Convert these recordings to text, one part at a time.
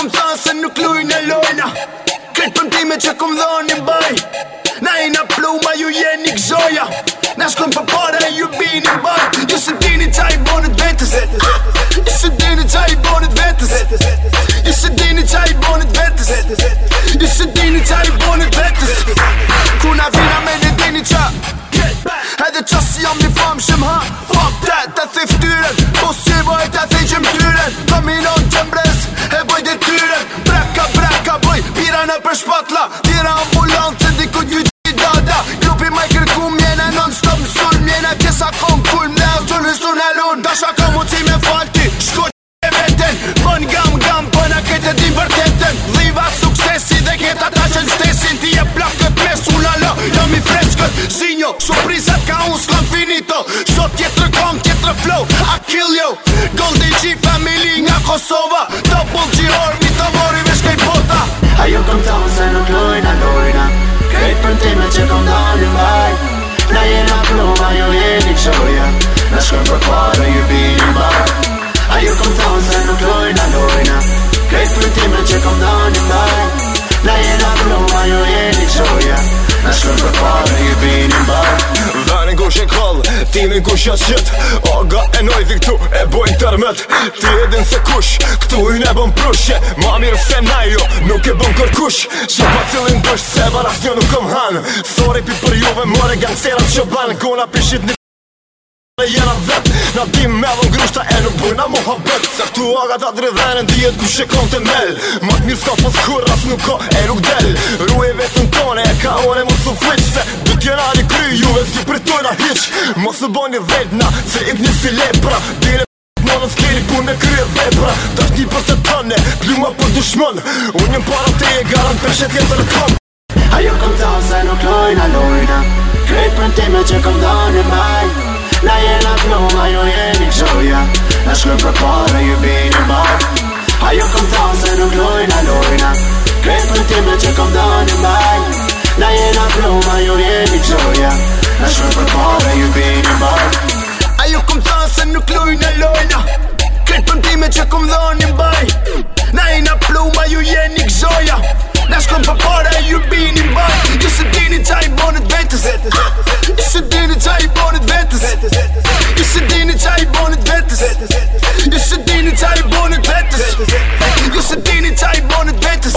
kom thanë se nuk luj në lojna, krejt pëmtime që kom dhoni mbaj. Na jena pluma, ju jeni gzoja, na shkon për para e ju bini mbaj. Ju se dini qa i bonit vetës, ju se dini qa i bonit vetës, ju se dini qa i bonit vetës, ju se dini qa i bonit vetës. Kuna vina me në dini qa, edhe qa si jam një famë shëm ha. Fuck that, ta thif tyren, po si boj ta thejqëm tyren. Kaminon qëmbres, e boj dhe tyren. Breka, breka, boj, pira në për shpatla, tira ambulante, diku dy dada. Grupi ma i kërku mjena, non-stop mësull mjena. Kesa kom kull mne, të nësu në lun. Dasha kom uci me falti, shko që e veten. Bën gam, gam, bëna këtë din vërteten. Dhiva suksesi dhe kjeta ta qën stesin. Ti e plakët me sulala, jam i freskët. Zinjo, surprizat ka unë s'kon finito. Sot tjetër kom, tjetër flow, I kill you. Golden G family nga Kosova. Double G Ormi të mori me shkej bota. Ajo kom thonë se nuk lojna, lojna, krejt për time që kom dhoni mbaj. Na jena pluma, ju jeni gjoja, na shkojnë për para, ju bini mbaj. Ajo kom thonë se nuk lojna, lojna, krejt për time që kom dhoni mbaj. Na jena pluma, ju jeni gjoja, na shkojnë për para, ju bini mbaj. Venin kush e koll, timin kush jas qët. Oga e nojdi këtu e bojnë tërmet. Ti edin se kush, këtu i ne bën prushe. Ma mirë se na jo, nuk e bën kërkush. Që pa cilin dësht se baras një nuk kom hanë. Sorry pi për juve more gangsterat që banë. Kona pishit një dhe jena vet. Na dim me dhën grushta e nuk bujna mohabet. Se këtu aga ta dridhenin dijet ku shekon të mel. Mat mirë s'ka pos kur as nuk ka e nuk del. Ruje vetën tone e ka one mu su fliq. Se du tjena një kry juve si pritojna hiq. Mos u boni vetna se ik një si lepra. Dire monës keri pun me krye vepra. Dash një për të tëne, pluma për dushmon. Unë njëm para te e garant peshet jetër kom. Ajo kom thonë se nuk lojna, lojna, krejt për time që kom dhoni mbaj. Na jena pluma, ju jeni gjoja, na shkojnë për para, ju bini mbaj. Ajo kom thonë se nuk lojna, lojna, krejt për time që kom dhoni mbaj. Na jena pluma, ju jeni gjoja, na shkojnë për para, ju bini mbaj. Ajo kom thanë se nuk lujna lojna, krejt për time që kom dhoni mbaj. Na jena pluma, ju jeni gzoja, na shkon për para e ju bini mbaj. Ju se dini qa i bonit vetës, ju se dini qa i bonit vetës, ju se dini qa i bonit vetës, ju se dini qa i bonit vetës, ju se dini qa i bonit vetës,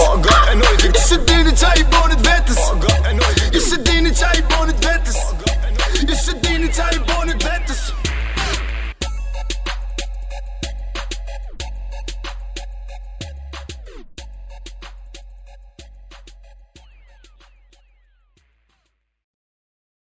ju se dini qa i bonit vetës, ju se dini qa i bonit vetës, ju se dini qa i bonit vetës.